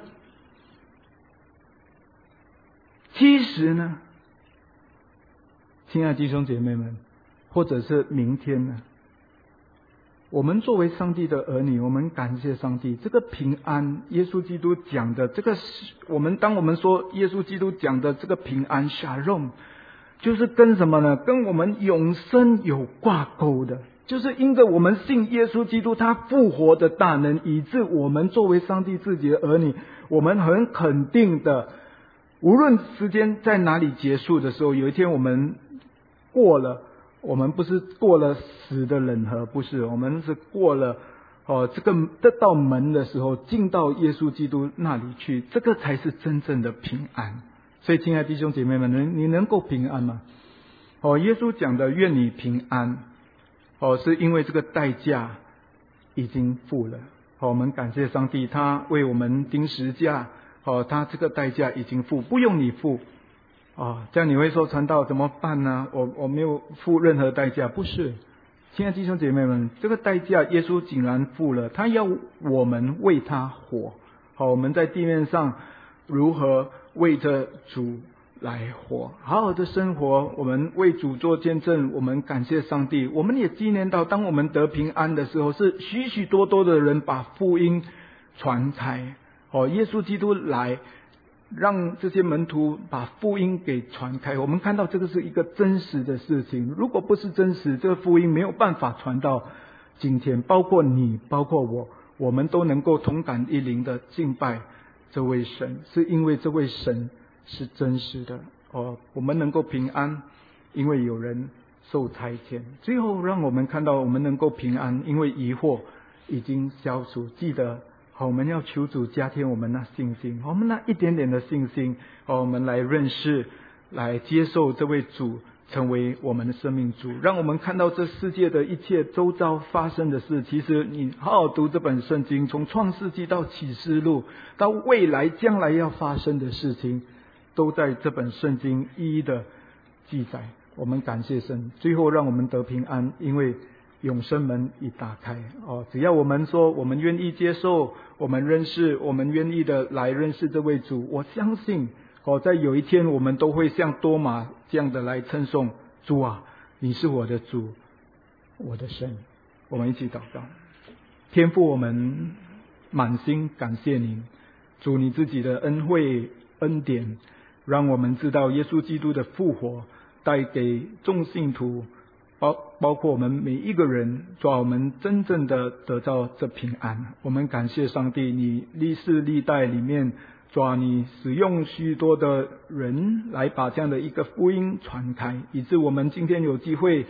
七十呢？亲爱的弟兄姐妹们，或者是明天呢？我们作为上帝的儿女，我们感谢上帝，这个平安，耶稣基督讲的这个，我们当我们说耶稣基督讲的这个平安 Shalom， 就是跟什么呢？跟我们永生有挂钩的，就是因着我们信耶稣基督他复活的大能，以致我们作为上帝自己的儿女，我们很肯定的，无论时间在哪里结束的时候，有一天我们过了，我们不是过了死的冷河，不是，我们是过了哦这个这道门的时候，进到耶稣基督那里去，这个才是真正的平安。所以亲爱的弟兄姐妹们，你能够平安吗？哦，耶稣讲的愿你平安，哦，是因为这个代价已经付了。哦，我们感谢上帝，他为我们钉十架，哦，他这个代价已经付，不用你付。哦，这样你会说传道怎么办呢？我我没有付任何代价，不是，亲爱的弟兄姐妹们，这个代价耶稣竟然付了，他要我们为他活。好，我们在地面上如何为着主来活，好好的生活，我们为主做见证，我们感谢上帝。我们也纪念到，当我们得平安的时候，是许许多多的人把福音传开。哦，耶稣基督来让这些门徒把福音给传开，我们看到这个是一个真实的事情。如果不是真实，这个福音没有办法传到今天，包括你，包括我，我们都能够同感一灵的敬拜这位神，是因为这位神是真实的。哦，我们能够平安，因为有人受差遣。最后让我们看到我们能够平安，因为疑惑已经消除。记得好，我们要求主加添我们那信心，我们那一点点的信心，我们来认识，来接受这位主成为我们的生命主，让我们看到这世界的一切周遭发生的事。其实你好好读这本圣经，从创世纪到启示录，到未来将来要发生的事情，都在这本圣经一一的记载。我们感谢神，最后让我们得平安，因为永生门已打开。哦，只要我们说我们愿意接受，我们认识，我们愿意的来认识这位主，我相信哦，在有一天我们都会像多马这样的来称颂主啊，你是我的主，我的神。我们一起祷告。天父，我们满心感谢您，主你自己的恩惠恩典，让我们知道耶稣基督的复活带给众信徒，包包括我们每一个人，主啊，我们真正的得到这平安。我们感谢上帝，你历世历代里面，主啊，你使用许多的人来把这样的一个福音传开，以致我们今天有机会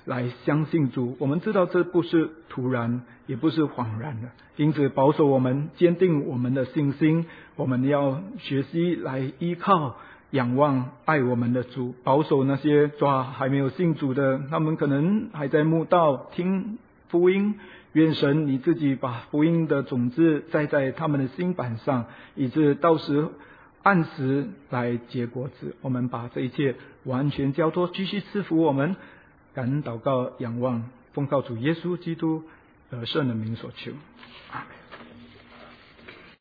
来相信主。我们知道这不是突然，也不是恍然的，因此保守我们，坚定我们的信心。我们要学习来依靠、仰望、爱我们的主。保守那些抓还没有信主的，他们可能还在慕道听福音。愿神你自己把福音的种子栽在他们的心板上，以致到时按时来结果子。我们把这一切完全交托，继续赐福我们。感恩祷告仰望，奉靠主耶稣基督得胜的名所求，阿们。